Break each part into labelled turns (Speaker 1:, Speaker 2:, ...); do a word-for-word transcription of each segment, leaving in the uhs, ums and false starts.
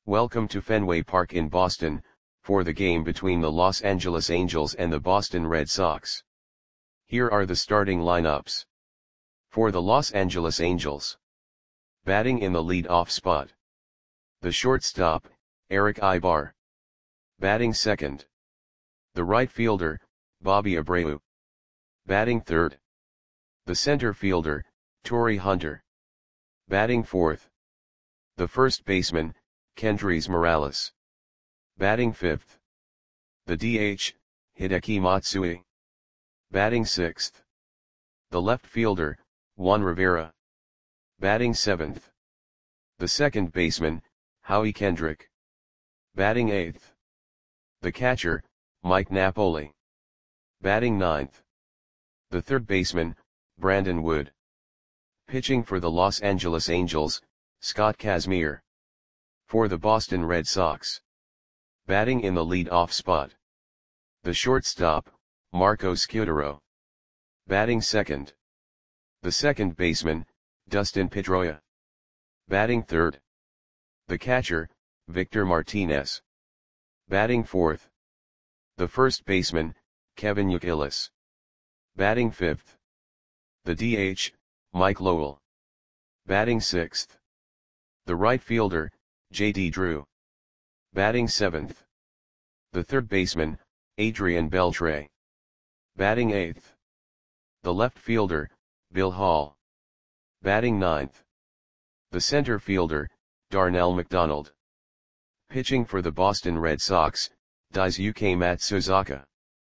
Speaker 1: Welcome to Fenway Park in Boston, for the game between the Los Angeles Angels and the Boston Red Sox. Here are the starting lineups. For the Los Angeles Angels. Batting in the lead-off spot. The shortstop, Erick Aybar. Batting second. The right fielder, Bobby Abreu. Batting third. The center fielder, Torii Hunter. Batting fourth. The first baseman, Kendrys Morales. Batting fifth. The D H, Hideki Matsui. Batting sixth. The left fielder, Juan Rivera. Batting seventh. The second baseman, Howie Kendrick. Batting eighth. The catcher, Mike Napoli. Batting ninth. The third baseman, Brandon Wood. Pitching for the Los Angeles Angels, Scott Kazmir. For the Boston Red Sox. Batting in the lead-off spot. The shortstop, Marco Scutaro. Batting second. The second baseman, Dustin Pedroia. Batting third. The catcher, Victor Martinez. Batting fourth. The first baseman, Kevin Youkilis. Batting fifth. The D H, Mike Lowell. Batting sixth. The right fielder, J D Drew. Batting seventh. The third baseman, Adrian Beltre. Batting eighth. The left fielder, Bill Hall. Batting ninth. The center fielder, Darnell McDonald. Pitching for the Boston Red Sox, Daisuke Matsuzaka.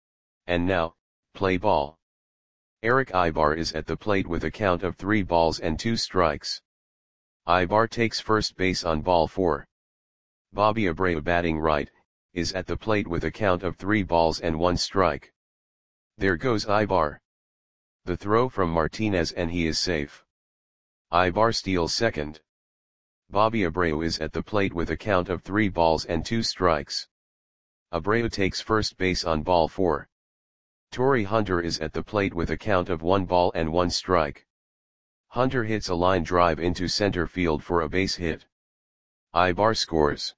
Speaker 1: And now, play ball. Erick Aybar is at the plate with a count of three balls and two strikes. Aybar takes first base on ball four. Bobby Abreu, batting right, is at the plate with a count of three balls and one strike. There goes Aybar. The throw from Martinez and he is safe. Aybar steals second. Bobby Abreu is at the plate with a count of three balls and two strikes. Abreu takes first base on ball four. Torii Hunter is at the plate with a count of one ball and one strike. Hunter hits a line drive into center field for a base hit. Aybar scores.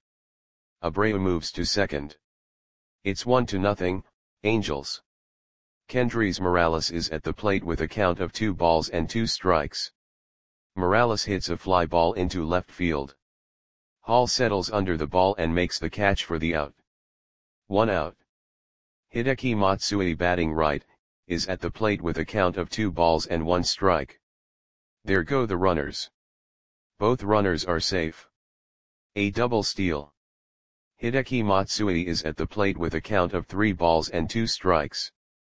Speaker 1: Abreu moves to second. It's one to nothing, Angels. Kendrys Morales is at the plate with a count of two balls and two strikes. Morales hits a fly ball into left field. Hall settles under the ball and makes the catch for the out. One out. Hideki Matsui, batting right, is at the plate with a count of two balls and one strike. There go the runners. Both runners are safe. A double steal. Hideki Matsui is at the plate with a count of three balls and two strikes.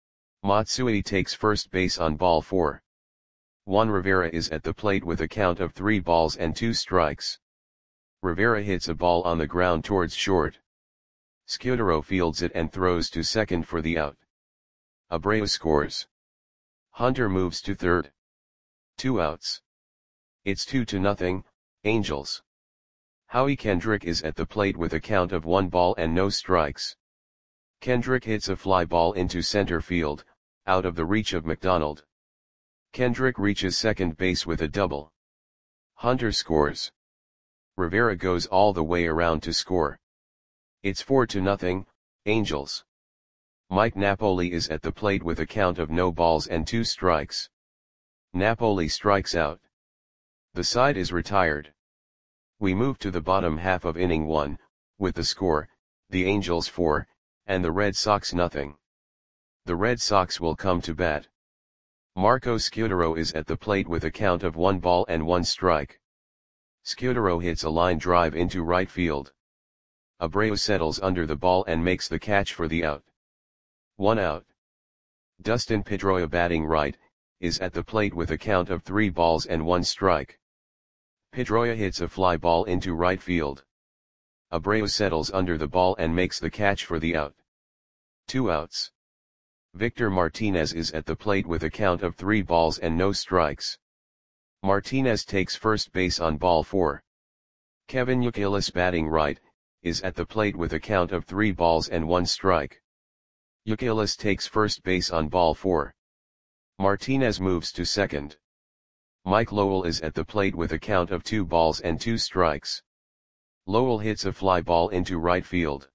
Speaker 1: Matsui takes first base on ball four. Juan Rivera is at the plate with a count of three balls and two strikes. Rivera hits a ball on the ground towards short. Scutaro fields it and throws to second for the out. Abreu scores. Hunter moves to third. Two outs. It's two to nothing, Angels. Howie Kendrick is at the plate with a count of one ball and no strikes. Kendrick hits a fly ball into center field, out of the reach of McDonald. Kendrick reaches second base with a double. Hunter scores. Rivera goes all the way around to score. It's four to nothing, Angels. Mike Napoli is at the plate with a count of no balls and two strikes. Napoli strikes out. The side is retired. We move to the bottom half of inning one, with the score, the Angels four, and the Red Sox nothing. The Red Sox will come to bat. Marco Scutaro is at the plate with a count of one ball and one strike. Scutaro hits a line drive into right field. Abreu settles under the ball and makes the catch for the out. One out. Dustin Pedroia, batting right, is at the plate with a count of three balls and one strike. Pedroia hits a fly ball into right field. Abreu settles under the ball and makes the catch for the out. Two outs. Victor Martinez is at the plate with a count of three balls and no strikes. Martinez takes first base on ball four. Kevin Youkilis, batting right, is at the plate with a count of three balls and one strike. Youkilis takes first base on ball four. Martinez moves to second. Mike Lowell is at the plate with a count of two balls and two strikes. Lowell hits a fly ball into right field.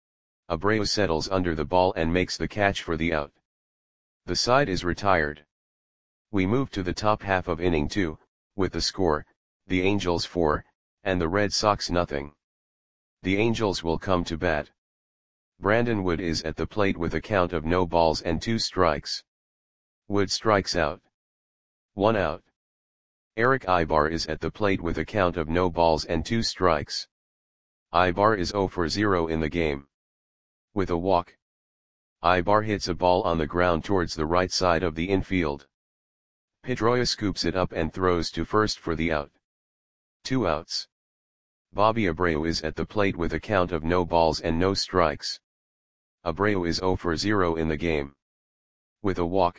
Speaker 1: Abreu settles under the ball and makes the catch for the out. The side is retired. We move to the top half of inning two, with the score, the Angels four, and the Red Sox nothing. The Angels will come to bat. Brandon Wood is at the plate with a count of no balls and two strikes. Wood strikes out. One out. Erick Aybar is at the plate with a count of no balls and two strikes. Aybar is zero for zero in the game. With a walk, Aybar hits a ball on the ground towards the right side of the infield. Pedroia scoops it up and throws to first for the out. Two outs. Bobby Abreu is at the plate with a count of no balls and no strikes. Abreu is zero for zero in the game. With a walk,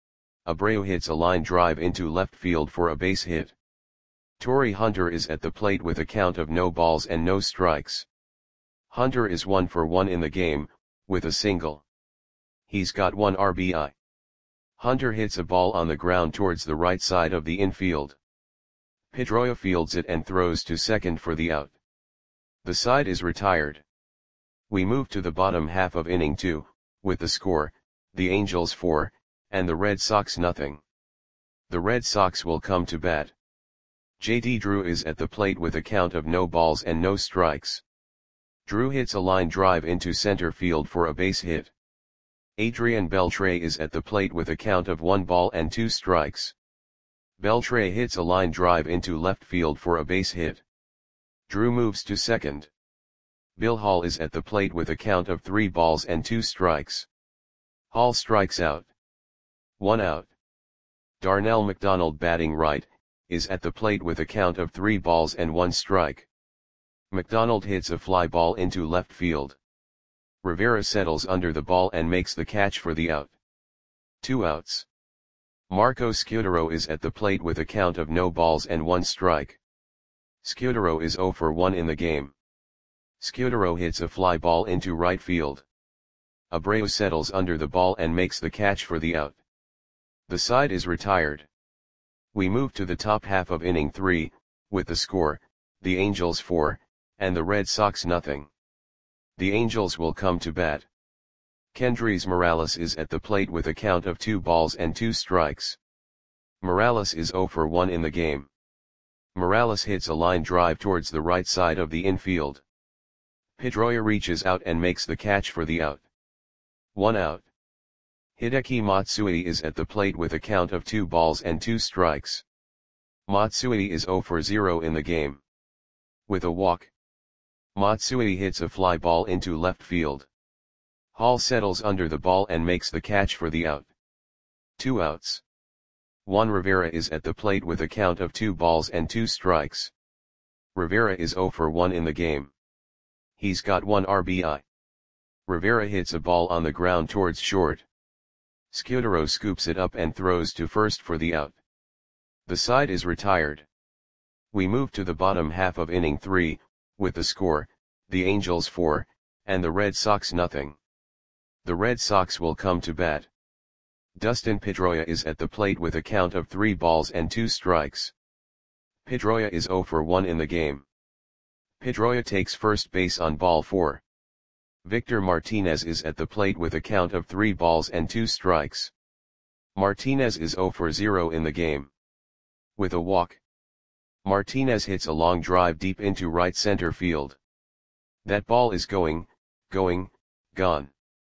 Speaker 1: Abreu hits a line drive into left field for a base hit. Torii Hunter is at the plate with a count of no balls and no strikes. Hunter is one for one in the game, with a single. He's got one R B I. Hunter hits a ball on the ground towards the right side of the infield. Pedroia fields it and throws to second for the out. The side is retired. We move to the bottom half of inning two, with the score, the Angels four, and the Red Sox nothing. The Red Sox will come to bat. J D Drew is at the plate with a count of no balls and no strikes. Drew hits a line drive into center field for a base hit. Adrian Beltre is at the plate with a count of one ball and two strikes. Beltre hits a line drive into left field for a base hit. Drew moves to second. Bill Hall is at the plate with a count of three balls and two strikes. Hall strikes out. One out. Darnell McDonald, batting right, is at the plate with a count of three balls and one strike. McDonald hits a fly ball into left field. Rivera settles under the ball and makes the catch for the out. Two outs. Marco Scutaro is at the plate with a count of no balls and one strike. Scutaro is zero for one in the game. Scutaro hits a fly ball into right field. Abreu settles under the ball and makes the catch for the out. The side is retired. We move to the top half of inning three, with the score, the Angels four, and the Red Sox nothing. The Angels will come to bat. Kendrys Morales is at the plate with a count of two balls and two strikes. Morales is zero for one in the game. Morales hits a line drive towards the right side of the infield. Pedroia reaches out and makes the catch for the out. One out. Hideki Matsui is at the plate with a count of two balls and two strikes. Matsui is zero for zero in the game. With a walk, Matsui hits a fly ball into left field. Hall settles under the ball and makes the catch for the out. Two outs. Juan Rivera is at the plate with a count of two balls and two strikes. Rivera is zero for one in the game. He's got one R B I. Rivera hits a ball on the ground towards short. Scutaro scoops it up and throws to first for the out. The side is retired. We move to the bottom half of inning three, with the score, the Angels four, and the Red Sox nothing. The Red Sox will come to bat. Dustin Pedroia is at the plate with a count of three balls and two strikes. Pedroia is zero for one in the game. Pedroia takes first base on ball four. Victor Martinez is at the plate with a count of three balls and two strikes. Martinez is zero for zero in the game. With a walk, Martinez hits a long drive deep into right center field. That ball is going, going, gone.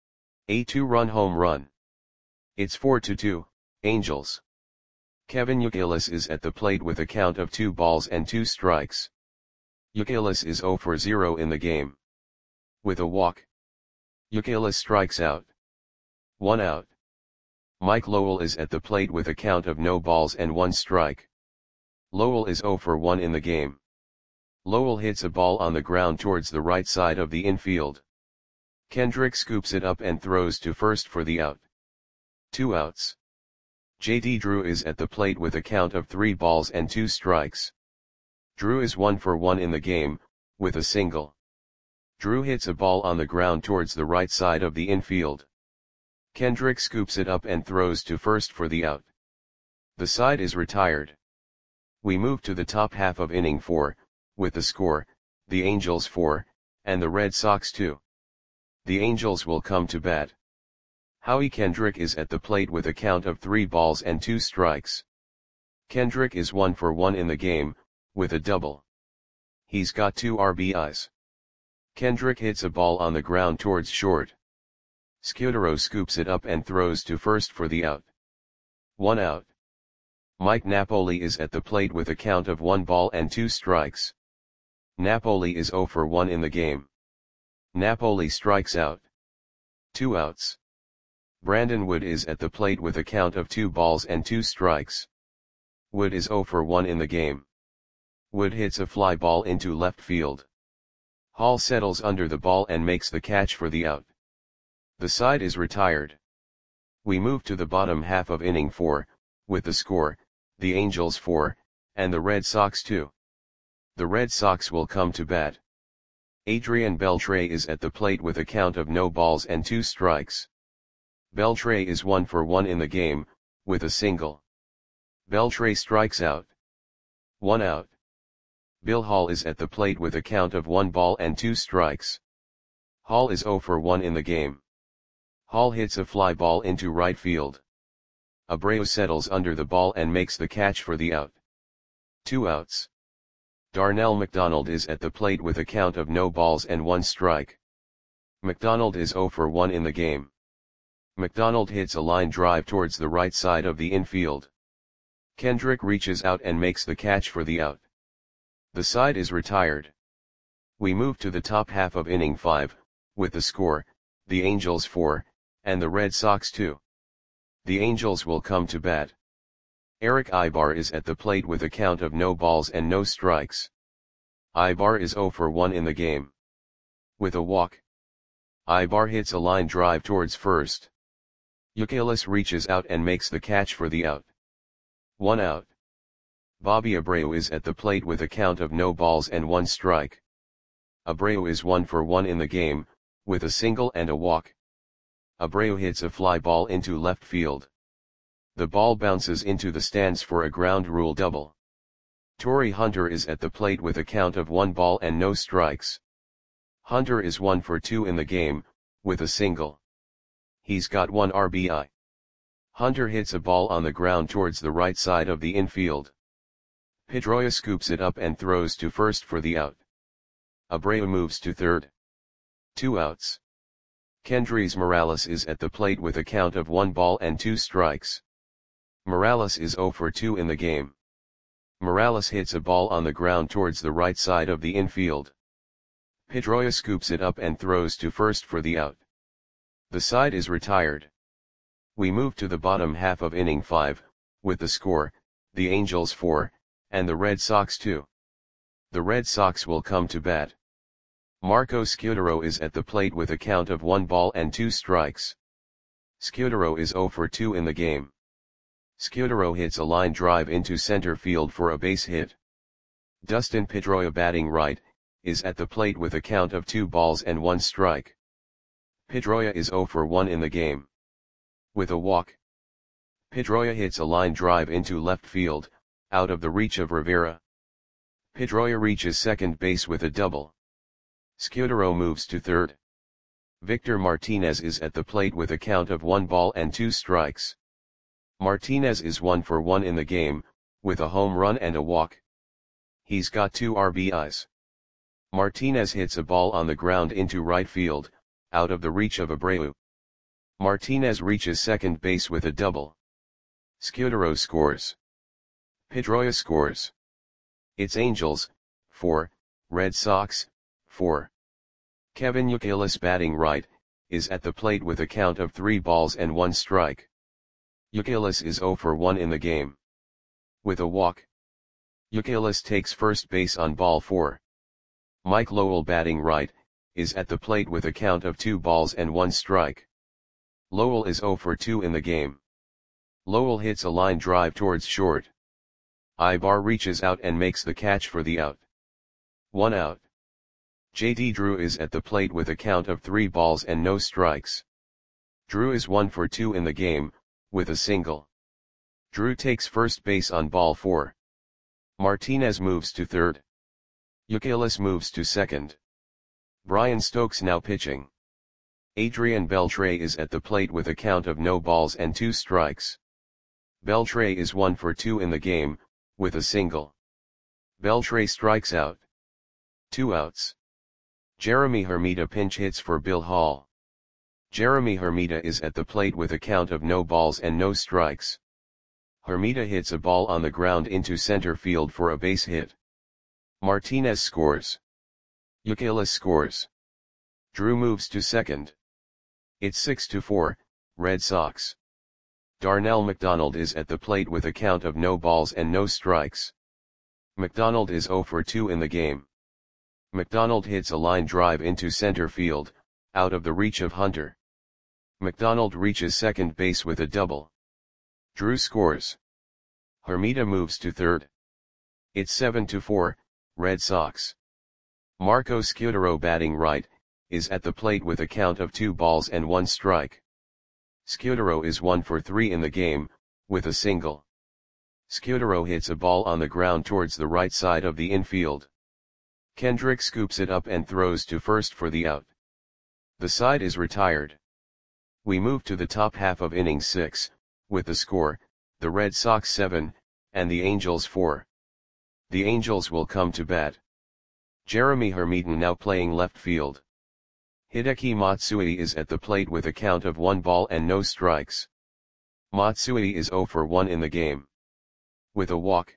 Speaker 1: A two-run home run. It's four to two, Angels. Kevin Youkilis is at the plate with a count of two balls and two strikes. Youkilis is zero for zero in the game. With a walk, Youkilis strikes out. One out. Mike Lowell is at the plate with a count of no balls and one strike. Lowell is zero for one in the game. Lowell hits a ball on the ground towards the right side of the infield. Kendrick scoops it up and throws to first for the out. Two outs. J D Drew is at the plate with a count of three balls and two strikes. Drew is one for one in the game, with a single. Drew hits a ball on the ground towards the right side of the infield. Kendrick scoops it up and throws to first for the out. The side is retired. We move to the top half of inning four, with the score, the Angels four, and the Red Sox two. The Angels will come to bat. Howie Kendrick is at the plate with a count of three balls and two strikes. Kendrick is one for one in the game, with a double. He's got two R B Is. Kendrick hits a ball on the ground towards short. Scudero scoops it up and throws to first for the out. One out. Mike Napoli is at the plate with a count of one ball and two strikes. Napoli is zero for one in the game. Napoli strikes out. Two outs. Brandon Wood is at the plate with a count of two balls and two strikes. Wood is zero for one in the game. Wood hits a fly ball into left field. Hall settles under the ball and makes the catch for the out. The side is retired. We move to the bottom half of inning four, with the score, the Angels four, and the Red Sox two. The Red Sox will come to bat. Adrian Beltre is at the plate with a count of no balls and two strikes. Beltre is one for one in the game, with a single. Beltre strikes out. One out. Bill Hall is at the plate with a count of one ball and two strikes. Hall is zero for one in the game. Hall hits a fly ball into right field. Abreu settles under the ball and makes the catch for the out. Two outs. Darnell McDonald is at the plate with a count of no balls and one strike. McDonald is zero for one in the game. McDonald hits a line drive towards the right side of the infield. Kendrick reaches out and makes the catch for the out. The side is retired. We move to the top half of inning five, with the score, the Angels four, and the Red Sox two. The Angels will come to bat. Eric Ibar is at the plate with a count of no balls and no strikes. Ibar is zero for one in the game. With a walk. Ibar hits a line drive towards first. Youkilis reaches out and makes the catch for the out. One out. Bobby Abreu is at the plate with a count of no balls and one strike. Abreu is one for one in the game, with a single and a walk. Abreu hits a fly ball into left field. The ball bounces into the stands for a ground rule double. Torrey Hunter is at the plate with a count of one ball and no strikes. Hunter is one for two in the game, with a single. He's got one R B I. Hunter hits a ball on the ground towards the right side of the infield. Pedroia scoops it up and throws to first for the out. Abreu moves to third. Two outs. Kendrys Morales is at the plate with a count of one ball and two strikes. Morales is zero for two in the game. Morales hits a ball on the ground towards the right side of the infield. Pedroia scoops it up and throws to first for the out. The side is retired. We move to the bottom half of inning five, with the score, the Angels four, and the Red Sox two. The Red Sox will come to bat. Marco Scudero is at the plate with a count of one ball and two strikes. Scudero is zero for two in the game. Scudero hits a line drive into center field for a base hit. Dustin Pedroia, batting right, is at the plate with a count of two balls and one strike. Pedroia is zero for one in the game. With a walk. Pedroia hits a line drive into left field, out of the reach of Rivera. Pedroia reaches second base with a double. Scudero moves to third. Victor Martinez is at the plate with a count of one ball and two strikes. Martinez is one for one in the game, with a home run and a walk. He's got two R B Is. Martinez hits a ball on the ground into right field, out of the reach of Abreu. Martinez reaches second base with a double. Scudero scores. Pedroia scores. It's Angels, four, Red Sox, four. Kevin Youkilis, batting right, is at the plate with a count of three balls and one strike. Youkilis is zero for one in the game. With a walk. Youkilis takes first base on ball four. Mike Lowell, batting right, is at the plate with a count of two balls and one strike. Lowell is zero for two in the game. Lowell hits a line drive towards short. Ibar reaches out and makes the catch for the out. One out. J D Drew is at the plate with a count of three balls and no strikes. Drew is one for two in the game, with a single. Drew takes first base on ball four. Martinez moves to third. Youkilis moves to second. Brian Stokes now pitching. Adrian Beltre is at the plate with a count of no balls and two strikes. Beltre is one for two in the game, with a single. Beltre strikes out. Two outs. Jeremy Hermida pinch hits for Bill Hall. Jeremy Hermida is at the plate with a count of no balls and no strikes. Hermida hits a ball on the ground into center field for a base hit. Martinez scores. Youkilis scores. Drew moves to second. It's six to four, Red Sox. Darnell McDonald is at the plate with a count of no balls and no strikes. McDonald is zero for two in the game. McDonald hits a line drive into center field, out of the reach of Hunter. McDonald reaches second base with a double. Drew scores. Hermida moves to third. It's seven to four, Red Sox. Marco Scutaro batting right, is at the plate with a count of two balls and one strike. Scutaro is one for three in the game, with a single. Scutaro hits a ball on the ground towards the right side of the infield. Kendrick scoops it up and throws to first for the out. The side is retired. We move to the top half of inning six, with the score, the Red Sox seven, and the Angels four. The Angels will come to bat. Jeremy Hermida now playing left field. Hideki Matsui is at the plate with a count of one ball and no strikes. Matsui is zero for one in the game. With a walk.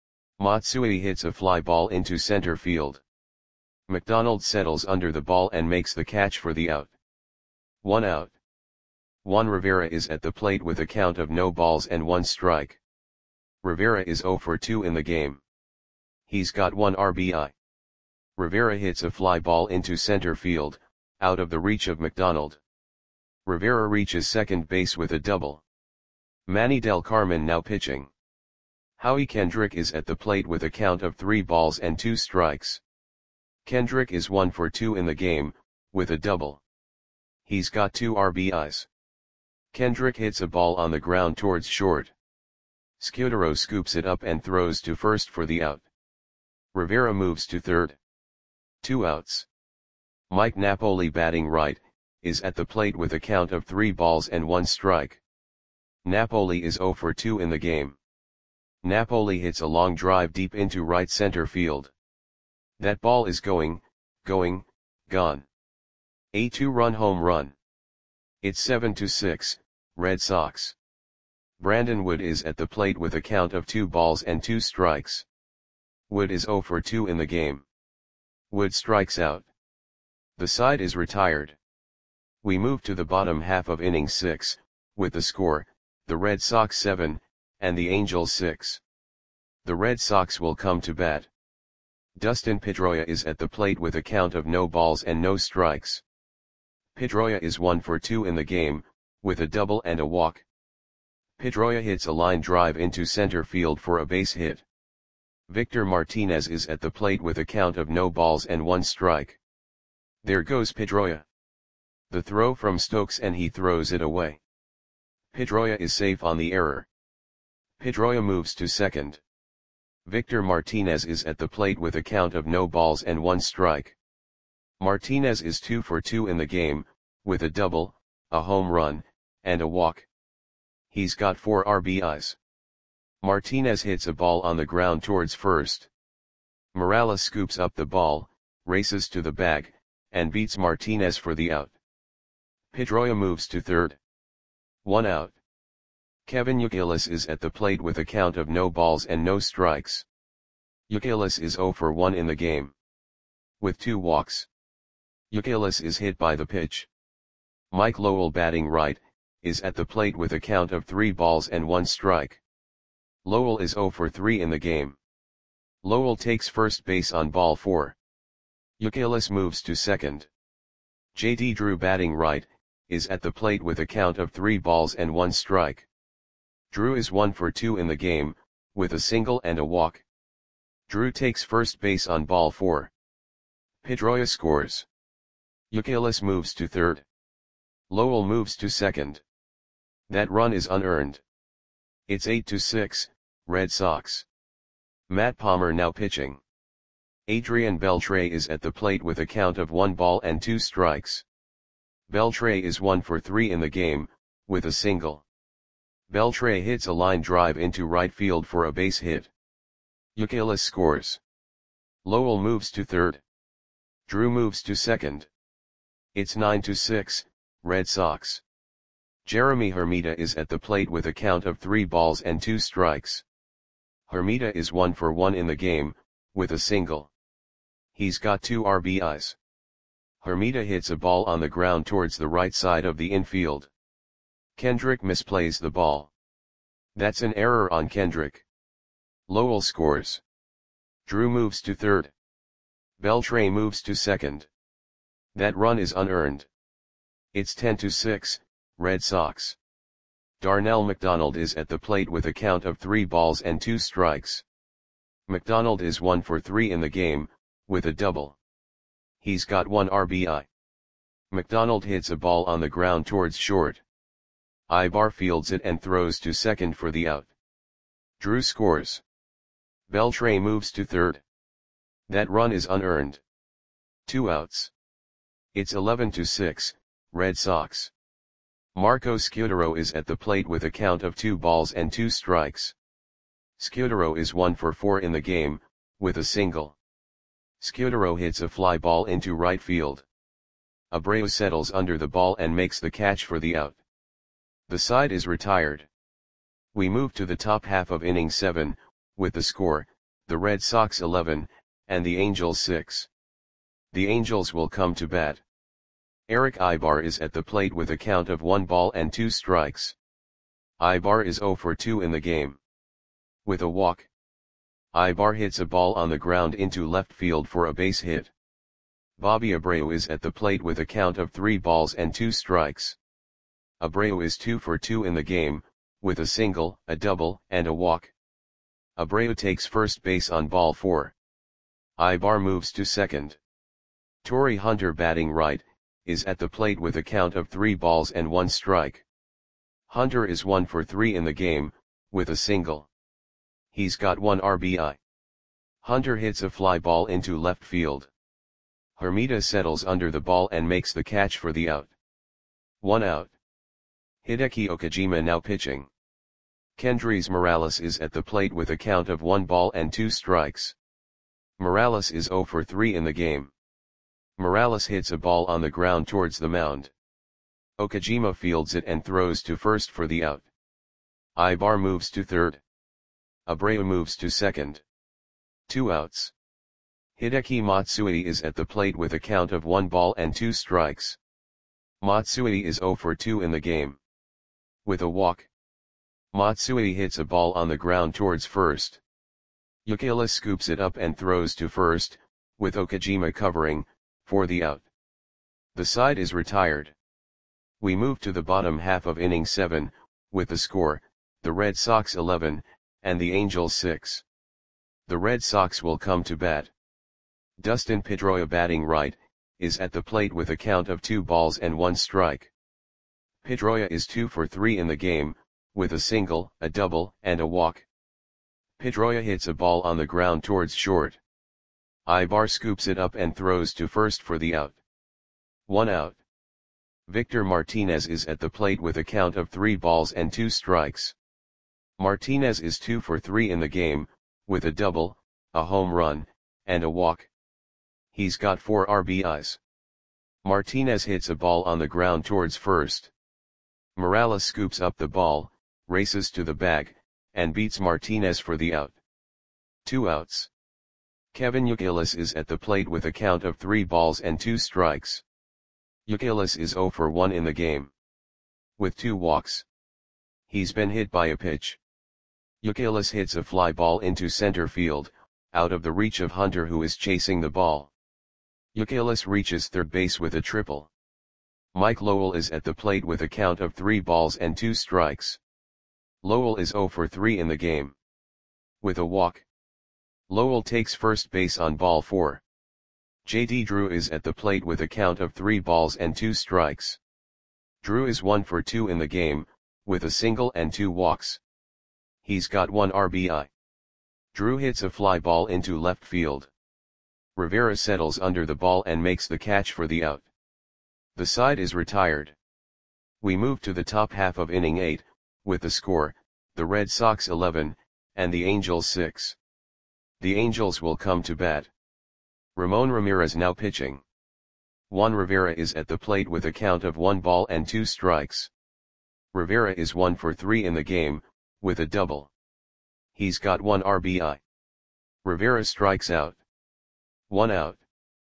Speaker 1: Matsui hits a fly ball into center field. McDonald settles under the ball and makes the catch for the out. One out. Juan Rivera is at the plate with a count of no balls and one strike. Rivera is zero for two in the game. He's got one R B I. Rivera hits a fly ball into center field, out of the reach of McDonald. Rivera reaches second base with a double. Manny Del Carmen now pitching. Howie Kendrick is at the plate with a count of three balls and two strikes. Kendrick is one for two in the game, with a double. He's got two R B Is. Kendrick hits a ball on the ground towards short. Scutaro scoops it up and throws to first for the out. Rivera moves to third. Two outs. Mike Napoli batting right, is at the plate with a count of three balls and one strike. Napoli is zero for two in the game. Napoli hits a long drive deep into right center field. That ball is going, going, gone. A two-run home run. It's seven to six, Red Sox. Brandon Wood is at the plate with a count of two balls and two strikes. Wood is zero for two in the game. Wood strikes out. The side is retired. We move to the bottom half of inning six, with the score, the Red Sox seven, and the Angels six. The Red Sox will come to bat. Dustin Pedroia is at the plate with a count of no balls and no strikes. Pedroia is one for two in the game, with a double and a walk. Pedroia hits a line drive into center field for a base hit. Victor Martinez is at the plate with a count of no balls and one strike. There goes Pedroia. The throw from Stokes and he throws it away. Pedroia is safe on the error. Pedroia moves to second. Victor Martinez is at the plate with a count of no balls and one strike. Martinez is two for two in the game, with a double, a home run, and a walk. He's got four R B Is. Martinez hits a ball on the ground towards first. Morales scoops up the ball, races to the bag, and beats Martinez for the out. Pedroia moves to third. One out. Kevin Youkilis is at the plate with a count of no balls and no strikes. Youkilis is zero for one in the game. With two walks. Youkilis is hit by the pitch. Mike Lowell batting right, is at the plate with a count of three balls and one strike. Lowell is zero for three in the game. Lowell takes first base on ball four. Youkilis moves to second. J D Drew batting right, is at the plate with a count of three balls and one strike. Drew is one for two in the game, with a single and a walk. Drew takes first base on ball four. Pedroia scores. Youkilis moves to third. Lowell moves to second. That run is unearned. It's eight to six, Red Sox. Matt Palmer now pitching. Adrian Beltre is at the plate with a count of one ball and two strikes. Beltre is one for three in the game, with a single. Beltre hits a line drive into right field for a base hit. Youkilis scores. Lowell moves to third. Drew moves to second. It's nine to six, Red Sox. Jeremy Hermida is at the plate with a count of three balls and two strikes. Hermida is one for one in the game, with a single. He's got two R B Is. Hermida hits a ball on the ground towards the right side of the infield. Kendrick misplays the ball. That's an error on Kendrick. Lowell scores. Drew moves to third. Beltre moves to second. That run is unearned. It's ten to six, Red Sox. Darnell McDonald is at the plate with a count of three balls and two strikes. McDonald is one for three in the game, with a double. He's got one R B I. McDonald hits a ball on the ground towards short. Ibar fields it and throws to second for the out. Drew scores. Beltre moves to third. That run is unearned. Two outs. It's eleven to six, Red Sox. Marco Scudero is at the plate with a count of two balls and two strikes. Scudero is one for four in the game, with a single. Scudero hits a fly ball into right field. Abreu settles under the ball and makes the catch for the out. The side is retired. We move to the top half of inning seven, with the score, the Red Sox eleven, and the Angels six. The Angels will come to bat. Eric Ibar is at the plate with a count of one ball and two strikes. Ibar is zero for two in the game. With a walk. Ibar hits a ball on the ground into left field for a base hit. Bobby Abreu is at the plate with a count of three balls and two strikes. Abreu is two for two in the game, with a single, a double, and a walk. Abreu takes first base on ball four. Ibar moves to second. Torrey Hunter, batting right, is at the plate with a count of three balls and one strike. Hunter is one for three in the game, with a single. He's got one R B I. Hunter hits a fly ball into left field. Hermida settles under the ball and makes the catch for the out. One out. Hideki Okajima now pitching. Kendrys Morales is at the plate with a count of one ball and two strikes. Morales is zero for three in the game. Morales hits a ball on the ground towards the mound. Okajima fields it and throws to first for the out. Ibar moves to third. Abreu moves to second. Two outs. Hideki Matsui is at the plate with a count of one ball and two strikes. Matsui is zero for two in the game. With a walk. Matsui hits a ball on the ground towards first. Youkilis scoops it up and throws to first, with Okajima covering, for the out. The side is retired. We move to the bottom half of inning seven, with the score, the Red Sox eleven, and the Angels six. The Red Sox will come to bat. Dustin Pedroia, batting right, is at the plate with a count of two balls and one strike. Pedroia is two for three in the game, with a single, a double, and a walk. Pedroia hits a ball on the ground towards short. Ibar scoops it up and throws to first for the out. One out. Victor Martinez is at the plate with a count of three balls and two strikes. Martinez is two for three in the game, with a double, a home run, and a walk. He's got four R B Is. Martinez hits a ball on the ground towards first. Morales scoops up the ball, races to the bag, and beats Martinez for the out. Two outs. Kevin Youkilis is at the plate with a count of three balls and two strikes. Youkilis is zero for one in the game. With two walks. He's been hit by a pitch. Youkilis hits a fly ball into center field, out of the reach of Hunter, who is chasing the ball. Youkilis reaches third base with a triple. Mike Lowell is at the plate with a count of three balls and two strikes. Lowell is zero for three in the game. With a walk. Lowell takes first base on ball four. J D Drew is at the plate with a count of three balls and two strikes. Drew is one for two in the game, with a single and two walks. He's got one R B I. Drew hits a fly ball into left field. Rivera settles under the ball and makes the catch for the out. The side is retired. We move to the top half of inning eight, with the score, the Red Sox eleven, and the Angels six. The Angels will come to bat. Ramon Ramirez now pitching. Juan Rivera is at the plate with a count of one ball and two strikes. Rivera is one for three in the game, with a double. He's got one R B I. Rivera strikes out. One out.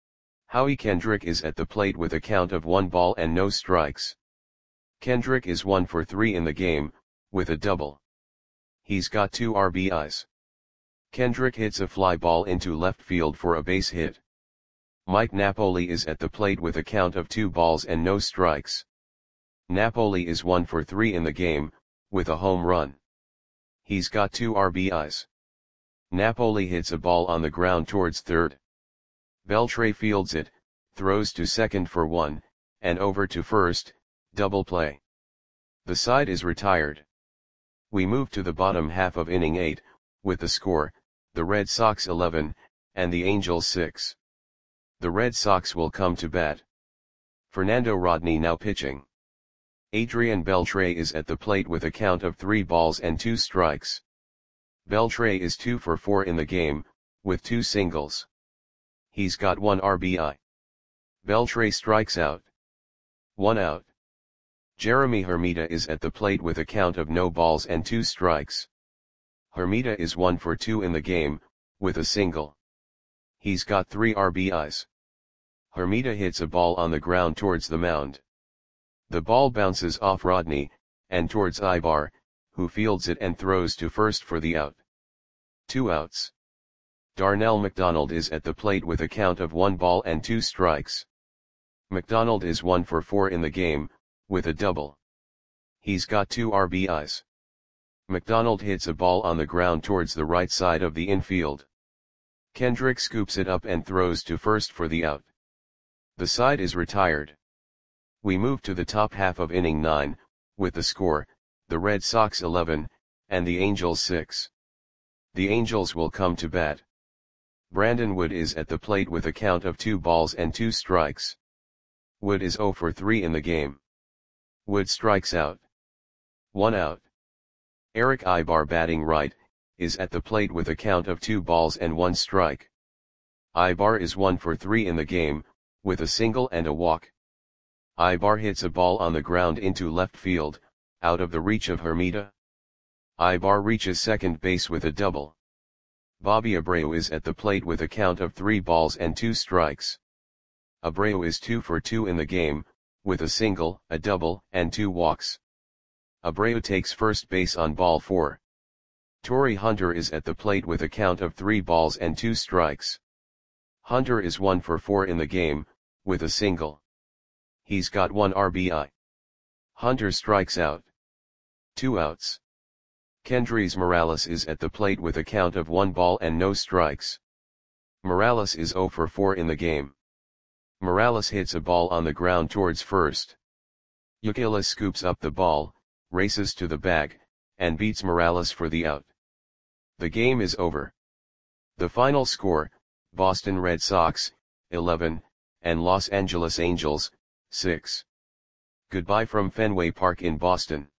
Speaker 1: Howie Kendrick is at the plate with a count of one ball and no strikes. Kendrick is one for three in the game, with a double. He's got two R B Is. Kendrick hits a fly ball into left field for a base hit. Mike Napoli is at the plate with a count of two balls and no strikes. Napoli is one for three in the game, with a home run. He's got two R B Is. Napoli hits a ball on the ground towards third. Beltre fields it, throws to second for one, and over to first, double play. The side is retired. We move to the bottom half of inning eight, with the score, the Red Sox eleven, and the Angels six. The Red Sox will come to bat. Fernando Rodney now pitching. Adrian Beltre is at the plate with a count of three balls and two strikes. Beltre is two for four in the game, with two singles. He's got one R B I. Beltre strikes out. One out. Jeremy Hermida is at the plate with a count of no balls and two strikes. Hermida is one for two in the game, with a single. He's got three R B Is. Hermida hits a ball on the ground towards the mound. The ball bounces off Rodney, and towards Ibar, who fields it and throws to first for the out. Two outs. Darnell McDonald is at the plate with a count of one ball and two strikes. McDonald is one for four in the game, with a double. He's got two R B Is. McDonald hits a ball on the ground towards the right side of the infield. Kendrick scoops it up and throws to first for the out. The side is retired. We move to the top half of inning nine, with the score, the Red Sox eleven, and the Angels six. The Angels will come to bat. Brandon Wood is at the plate with a count of two balls and two strikes. Wood is zero for three in the game. Wood strikes out. One out. Eric Ibar batting right, is at the plate with a count of two balls and one strike. Ibar is one for three in the game, with a single and a walk. Ibar hits a ball on the ground into left field, out of the reach of Hermida. Ibar reaches second base with a double. Bobby Abreu is at the plate with a count of three balls and two strikes. Abreu is two for two in the game, with a single, a double, and two walks. Abreu takes first base on ball four. Torrey Hunter is at the plate with a count of three balls and two strikes. Hunter is one for four in the game, with a single. He's got one R B I. Hunter strikes out. Two outs. Kendrys Morales is at the plate with a count of one ball and no strikes. Morales is zero for four in the game. Morales hits a ball on the ground towards first. Youkilis scoops up the ball, races to the bag, and beats Morales for the out. The game is over. The final score, Boston Red Sox, eleven, and Los Angeles Angels, six. Goodbye from Fenway Park in Boston.